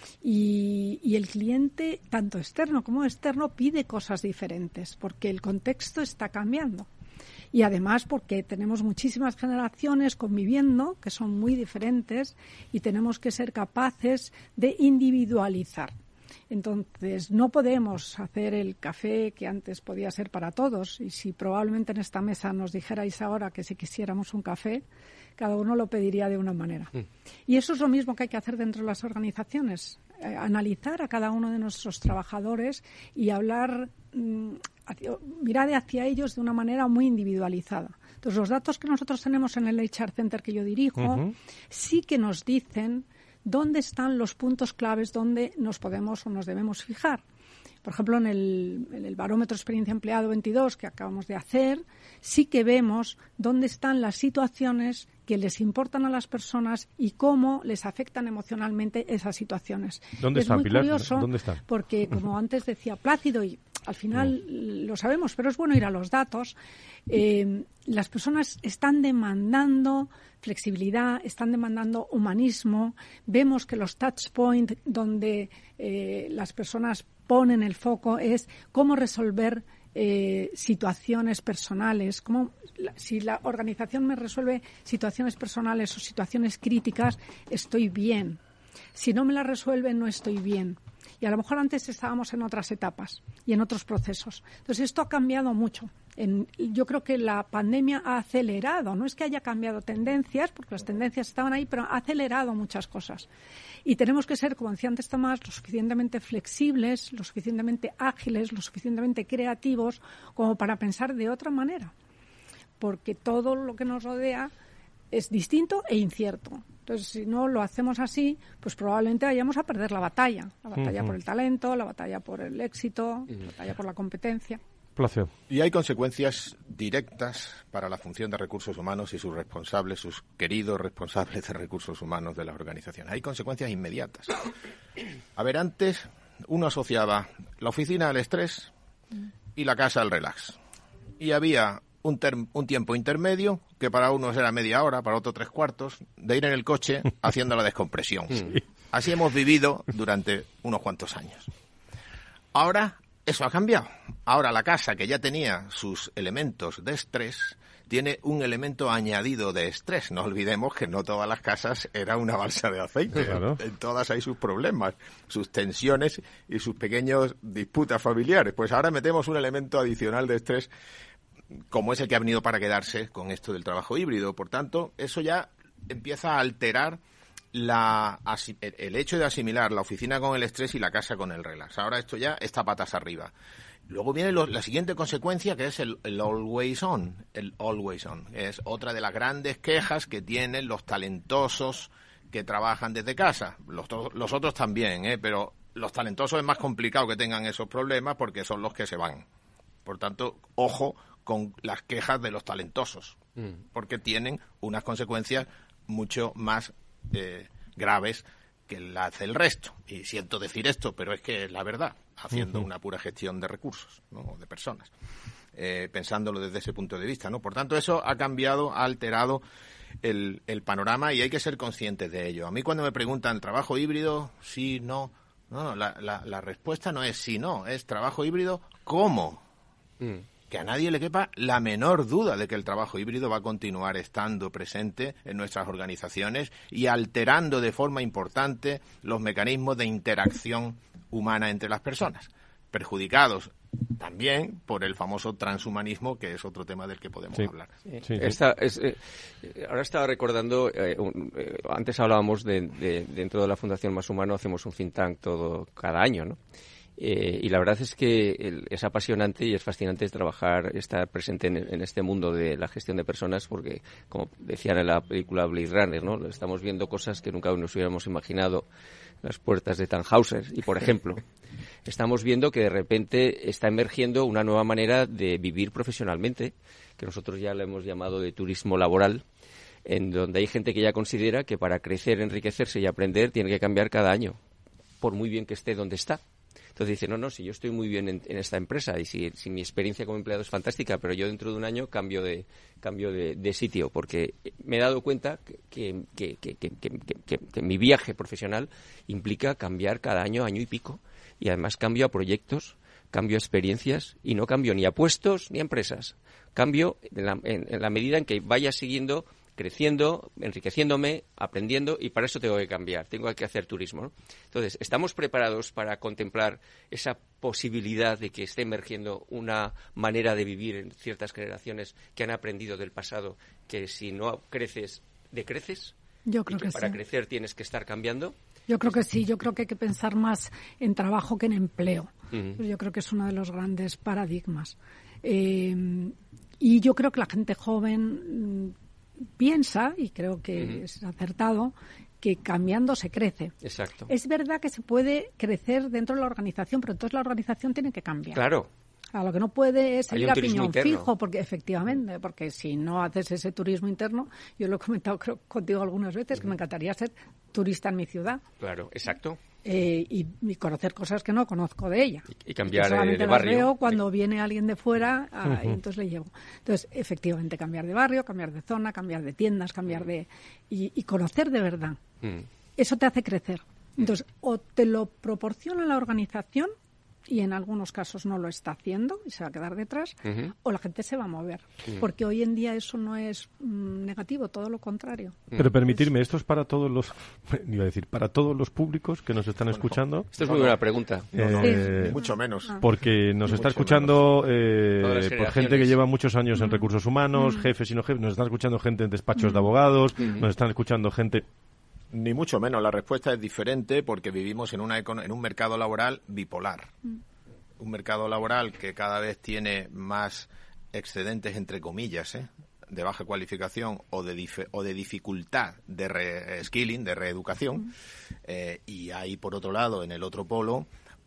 Y, y el cliente, tanto externo como externo, pide cosas diferentes, porque el contexto está cambiando. Y además porque tenemos muchísimas generaciones conviviendo que son muy diferentes y tenemos que ser capaces de individualizar. Entonces, no podemos hacer el café que antes podía ser para todos, y si probablemente en esta mesa nos dijerais ahora que si quisiéramos un café, cada uno lo pediría de una manera. Mm. Y eso es lo mismo que hay que hacer dentro de las organizaciones, eh, analizar a cada uno de nuestros trabajadores y hablar, mm, hacia, mirar hacia ellos de una manera muy individualizada. Entonces, los datos que nosotros tenemos en el H R Center que yo dirijo uh-huh. sí que nos dicen dónde están los puntos claves donde nos podemos o nos debemos fijar. Por ejemplo, en el, en el barómetro experiencia empleado veintidós que acabamos de hacer, sí que vemos dónde están las situaciones que les importan a las personas y cómo les afectan emocionalmente esas situaciones. ¿Dónde es están, muy Pilar? curioso ¿Dónde están? Porque, como antes decía Plácido, y al final no. lo sabemos, pero es bueno ir a los datos, eh, las personas están demandando flexibilidad, están demandando humanismo. Vemos que los touch points donde eh, las personas ponen el foco es cómo resolver eh, situaciones personales, cómo, si la organización me resuelve situaciones personales o situaciones críticas, estoy bien. Si no me las resuelven, no estoy bien. Y a lo mejor antes estábamos en otras etapas y en otros procesos. Entonces, esto ha cambiado mucho. En, yo creo que la pandemia ha acelerado, no es que haya cambiado tendencias, porque las tendencias estaban ahí, pero ha acelerado muchas cosas. Y tenemos que ser, como decía antes Tomás, lo suficientemente flexibles, lo suficientemente ágiles, lo suficientemente creativos como para pensar de otra manera. Porque todo lo que nos rodea es distinto e incierto. Entonces, si no lo hacemos así, pues probablemente vayamos a perder la batalla. La batalla uh-huh. por el talento, la batalla por el éxito, uh-huh. la batalla por la competencia. Placer. Y hay consecuencias directas para la función de recursos humanos y sus responsables, sus queridos responsables de recursos humanos de las organizaciones. Hay consecuencias inmediatas. A ver, antes uno asociaba la oficina al estrés y la casa al relax. Y había un, ter- un tiempo intermedio, que para unos era media hora, para otros tres cuartos, de ir en el coche haciendo la descompresión. Sí. Así hemos vivido durante unos cuantos años. Ahora eso ha cambiado. Ahora la casa, que ya tenía sus elementos de estrés, tiene un elemento añadido de estrés. No olvidemos que no todas las casas eran una balsa de aceite. Claro. En todas hay sus problemas, sus tensiones y sus pequeñas disputas familiares. Pues ahora metemos un elemento adicional de estrés, como es el que ha venido para quedarse con esto del trabajo híbrido. Por tanto, eso ya empieza a alterar la, el hecho de asimilar la oficina con el estrés y la casa con el relax. Ahora esto ya está patas arriba. Luego viene lo, la siguiente consecuencia, que es el, el always on. El always on es otra de las grandes quejas que tienen los talentosos que trabajan desde casa. Los, los otros también, ¿eh? Pero los talentosos es más complicado que tengan esos problemas porque son los que se van. Por tanto, ojo con las quejas de los talentosos, mm. porque tienen unas consecuencias mucho más eh, graves que las del resto. Y siento decir esto, pero es que es la verdad, haciendo uh-huh. una pura gestión de recursos, ¿no? De personas, eh, pensándolo desde ese punto de vista, ¿no? Por tanto, eso ha cambiado, ha alterado el, el panorama y hay que ser conscientes de ello. A mí cuando me preguntan, ¿trabajo híbrido? Sí, no. No, no la, la, la respuesta no es sí, no, es trabajo híbrido, ¿cómo? Mm. Que a nadie le quepa la menor duda de que el trabajo híbrido va a continuar estando presente en nuestras organizaciones y alterando de forma importante los mecanismos de interacción humana entre las personas, perjudicados también por el famoso transhumanismo, que es otro tema del que podemos sí. hablar. Sí, sí. Esta es, eh, ahora estaba recordando, eh, un, eh, antes hablábamos de, de dentro de la Fundación Más Humano hacemos un think tank todo cada año, ¿no? Eh, y la verdad es que el, es apasionante y es fascinante trabajar, estar presente en, en este mundo de la gestión de personas porque, como decían en la película Blade Runner, ¿no? Estamos viendo cosas que nunca nos hubiéramos imaginado, las puertas de Tannhauser. Y, por ejemplo, estamos viendo que de repente está emergiendo una nueva manera de vivir profesionalmente, que nosotros ya lo hemos llamado de turismo laboral, en donde hay gente que ya considera que para crecer, enriquecerse y aprender tiene que cambiar cada año, por muy bien que esté donde está. Entonces dice, no, no, si yo estoy muy bien en, en esta empresa y si, si mi experiencia como empleado es fantástica, pero yo dentro de un año cambio de cambio de, de sitio, porque me he dado cuenta que, que, que, que, que, que, que, que mi viaje profesional implica cambiar cada año, año y pico, y además cambio a proyectos, cambio a experiencias y no cambio ni a puestos ni a empresas. Cambio en la, en, en la medida en que vaya siguiendo creciendo, enriqueciéndome, aprendiendo, y para eso tengo que cambiar, tengo que hacer turismo, ¿no? Entonces, ¿estamos preparados para contemplar esa posibilidad de que esté emergiendo una manera de vivir en ciertas generaciones que han aprendido del pasado, que si no creces, decreces? Yo creo y que, que para sí. crecer tienes que estar cambiando. Yo creo que sí, yo creo que hay que pensar más en trabajo que en empleo. Uh-huh. Yo creo que es uno de los grandes paradigmas. Eh, y yo creo que la gente joven piensa, y creo que uh-huh. es acertado, que cambiando se crece. Exacto. Es verdad que se puede crecer dentro de la organización, pero entonces la organización tiene que cambiar. Claro. A lo que no puede es seguir a piñón interno. fijo, porque efectivamente, porque si no haces ese turismo interno, yo lo he comentado creo, contigo algunas veces, uh-huh. que me encantaría ser turista en mi ciudad. Claro, exacto. Eh, y, y conocer cosas que no conozco de ella. Y, y cambiar solamente de las barrio. Veo cuando viene alguien de fuera, ah, Uh-huh. y entonces le llevo. Entonces, efectivamente, cambiar de barrio, cambiar de zona, cambiar de tiendas, cambiar de... Y, y conocer de verdad. Uh-huh. Eso te hace crecer. Entonces, o te lo proporciona la organización, y en algunos casos no lo está haciendo y se va a quedar detrás, uh-huh. o la gente se va a mover. Uh-huh. Porque hoy en día eso no es mm, negativo, todo lo contrario. Pero permitirme, esto es para todos los, iba a decir, para todos los públicos que nos están bueno, escuchando. Esto es muy buena pregunta. Eh, no, no, sí. Mucho menos. Porque nos está escuchando eh, por gente que lleva muchos años en recursos humanos, uh-huh. jefes y no jefes, nos están escuchando gente en despachos uh-huh. de abogados, uh-huh. nos están escuchando gente... Ni mucho menos, la respuesta es diferente porque vivimos en, una, en un mercado laboral bipolar. Mm. Un mercado laboral que cada vez tiene más excedentes, entre comillas, ¿eh? de baja cualificación o de, dif- o de dificultad de reskilling, de reeducación. Mm. Eh, y hay, por otro lado, en el otro polo,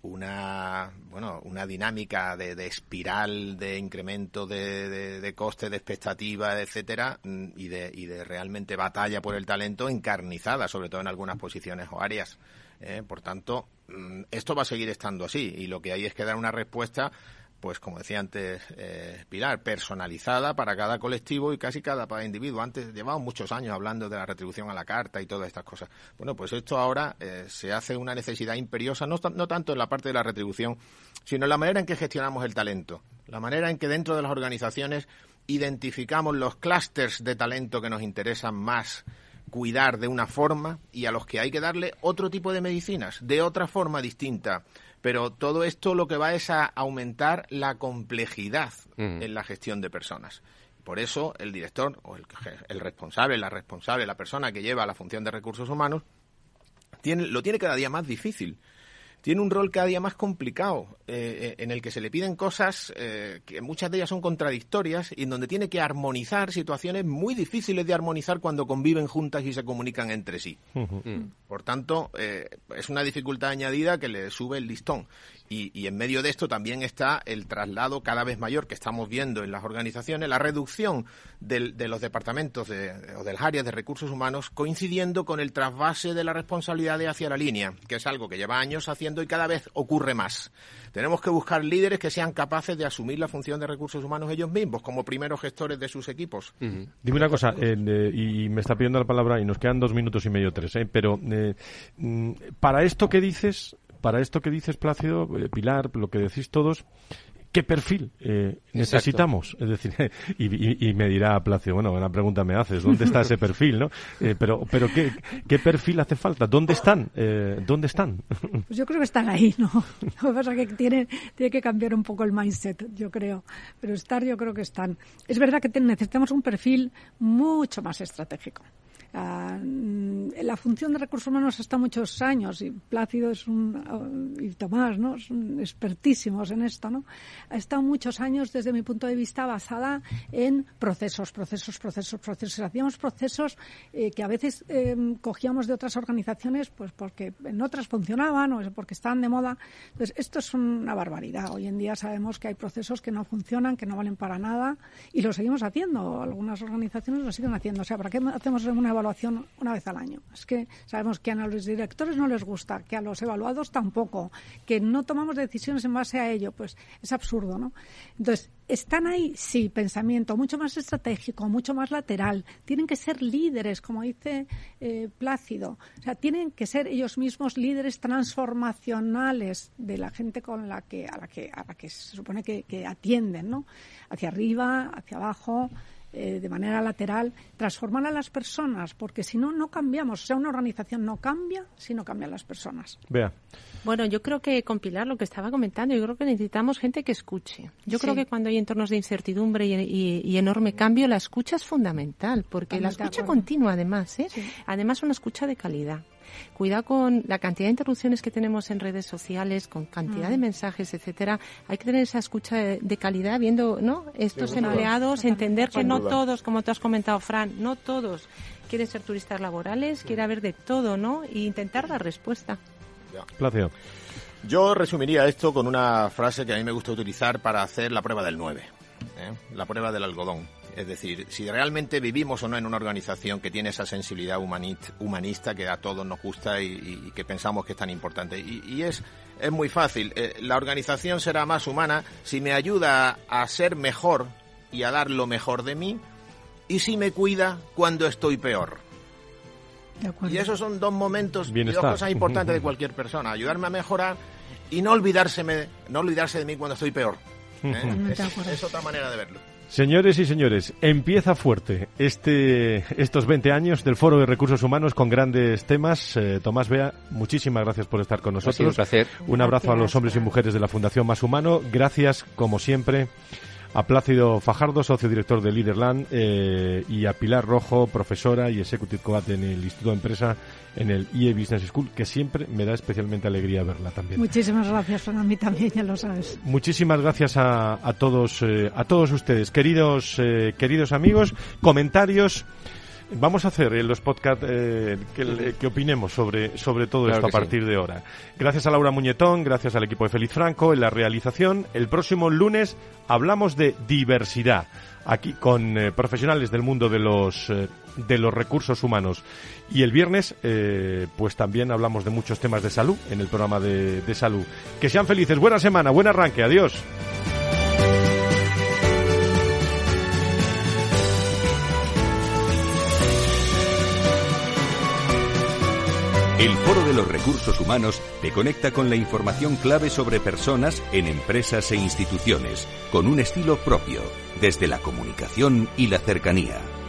una bueno una dinámica de, de espiral de incremento de, de, de coste, de expectativa, etcétera, y de y de realmente batalla por el talento encarnizada, sobre todo en algunas posiciones o áreas. Eh, por tanto, esto va a seguir estando así y lo que hay es que dar una respuesta, pues como decía antes eh, Pilar, personalizada para cada colectivo y casi cada para individuo. Antes llevamos muchos años hablando de la retribución a la carta y todas estas cosas. Bueno, pues esto ahora eh, se hace una necesidad imperiosa, no, no tanto en la parte de la retribución, sino en la manera en que gestionamos el talento, la manera en que dentro de las organizaciones identificamos los clústeres de talento que nos interesan más cuidar de una forma y a los que hay que darle otro tipo de medicinas, de otra forma distinta. Pero todo esto lo que va es a aumentar la complejidad uh-huh. en la gestión de personas. Por eso el director o el, el responsable, la responsable, la persona que lleva la función de recursos humanos, tiene, lo tiene cada día más difícil. tiene un rol cada día más complicado, eh, en el que se le piden cosas eh, que muchas de ellas son contradictorias y en donde tiene que armonizar situaciones muy difíciles de armonizar cuando conviven juntas y se comunican entre sí. Uh-huh. Mm. Por tanto, eh, es una dificultad añadida que le sube el listón. Y, y en medio de esto también está el traslado cada vez mayor que estamos viendo en las organizaciones, la reducción del, de los departamentos de, o de las áreas de recursos humanos coincidiendo con el trasvase de la responsabilidad de hacia la línea, que es algo que lleva años haciendo y cada vez ocurre más. Tenemos que buscar líderes que sean capaces de asumir la función de recursos humanos ellos mismos, como primeros gestores de sus equipos. Uh-huh. Dime una cosa, eh, eh, y me está pidiendo la palabra y nos quedan dos minutos y medio, tres, eh, pero eh, para esto que dices... Para esto que dices, Plácido, eh, Pilar, lo que decís todos, ¿qué perfil eh, necesitamos? Es decir, y, y, y me dirá Plácido, bueno, una pregunta me haces, ¿dónde está ese perfil, no? Eh, pero, pero ¿qué, ¿qué perfil hace falta? ¿Dónde están? Eh, ¿Dónde están? Pues yo creo que están ahí, ¿no? Lo que pasa es que tiene, tiene que cambiar un poco el mindset, yo creo. Pero estar, yo creo que están. Es verdad que te, necesitamos un perfil mucho más estratégico. Uh, la función de recursos humanos está muchos años y Plácido es un uh, y Tomás, ¿no? Son expertísimos en esto, ¿no? Ha estado muchos años desde mi punto de vista basada en procesos, procesos, procesos, procesos. Hacíamos procesos eh, que a veces eh, cogíamos de otras organizaciones, pues porque en otras funcionaban o porque estaban de moda. Entonces esto es una barbaridad. Hoy en día sabemos que hay procesos que no funcionan, que no valen para nada y lo seguimos haciendo. Algunas organizaciones lo siguen haciendo. O sea, ¿para qué hacemos una evaluación una vez al año? Es que sabemos que a los directores no les gusta, que a los evaluados tampoco, que no tomamos decisiones en base a ello, pues es absurdo, ¿no? Entonces, ¿están ahí? Sí, pensamiento mucho más estratégico, mucho más lateral. Tienen que ser líderes, como dice eh, Plácido. O sea, tienen que ser ellos mismos líderes transformacionales de la gente con la que a la que a la que se supone que, que atienden, ¿no? Hacia arriba, hacia abajo. Eh, de manera lateral, transformar a las personas, porque si no, no cambiamos. O sea, una organización no cambia si no cambian las personas. Vea. Bueno, yo creo que, con Pilar, lo que estaba comentando, yo creo que necesitamos gente que escuche. Yo sí. creo que cuando hay entornos de incertidumbre y, y, y enorme cambio, la escucha es fundamental, porque Totalmente la escucha continua, además, ¿eh? Sí. Además, una escucha de calidad. Cuidado con la cantidad de interrupciones que tenemos en redes sociales, con cantidad mm. de mensajes, etcétera. Hay que tener esa escucha de, de calidad, viendo, ¿no? Estos sí, empleados, todos. Entender que no todos, como tú has comentado, Fran, no todos quieren ser turistas laborales, sí. quiere haber de todo, ¿no? E intentar dar respuesta. Plácido. Yo resumiría esto con una frase que a mí me gusta utilizar para hacer la prueba del nueve, ¿eh? La prueba del algodón. Es decir, si realmente vivimos o no en una organización que tiene esa sensibilidad humanista que a todos nos gusta y, y que pensamos que es tan importante. Y, y es, es muy fácil. Eh, la organización será más humana si me ayuda a ser mejor y a dar lo mejor de mí y si me cuida cuando estoy peor. Y esos son dos momentos y dos cosas importantes de cualquier persona. Ayudarme a mejorar y no olvidárseme, no olvidarse de mí cuando estoy peor. ¿eh? es, es otra manera de verlo. Señores y señores, empieza fuerte este estos veinte años del Foro de Recursos Humanos con grandes temas. Eh, Tomás Bea, muchísimas gracias por estar con nosotros. Un placer. Un abrazo gracias, a los hombres y mujeres de la Fundación Más Humano. Gracias, como siempre, a Plácido Fajardo, socio director de Leaderland, eh, y a Pilar Rojo, profesora y executive coach en el Instituto de Empresa, en el I E Business School, que siempre me da especialmente alegría verla también. Muchísimas gracias, a mí también, ya lo sabes. Muchísimas gracias a, a todos eh, a todos ustedes, queridos eh, queridos amigos. Comentarios. Vamos a hacer en los podcasts eh, que, que opinemos sobre, sobre todo claro esto a partir sí. de ahora. Gracias a Laura Muñetón, gracias al equipo de Félix Franco en la realización. El próximo lunes hablamos de diversidad, aquí con eh, profesionales del mundo de los eh, de los recursos humanos. Y el viernes, eh, pues también hablamos de muchos temas de salud en el programa de, de salud. Que sean felices, buena semana, buen arranque, adiós. El Foro de los Recursos Humanos te conecta con la información clave sobre personas en empresas e instituciones, con un estilo propio, desde la comunicación y la cercanía.